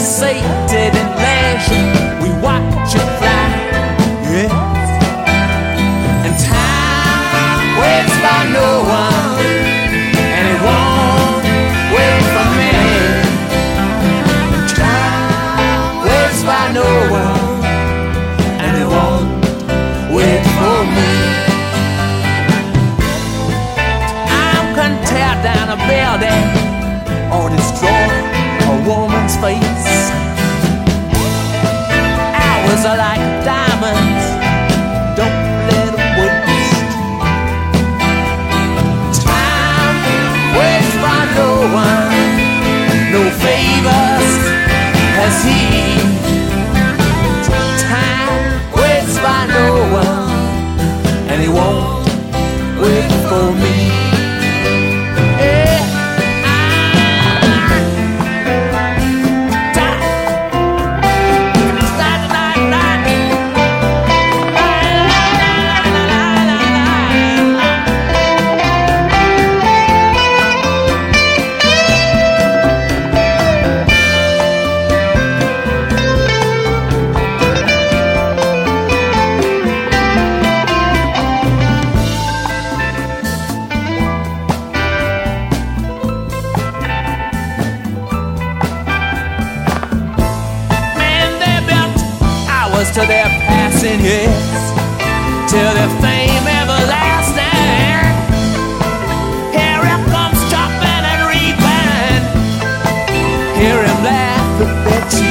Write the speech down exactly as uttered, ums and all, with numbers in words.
sated in leisure, we watch it fly, yes. And time waits by no one, and it won't wait for me. And time waits by no one, and it won't wait for me. I'm gonna tear down a building or destroy a woman's face. Hours are like diamonds, don't let them waste. Time waits by no one, no favors has he. Time waits by no one, and he won't wait for me. To their passing years, till their fame everlasting. Here it comes chopping and reaping. Hear him laugh at that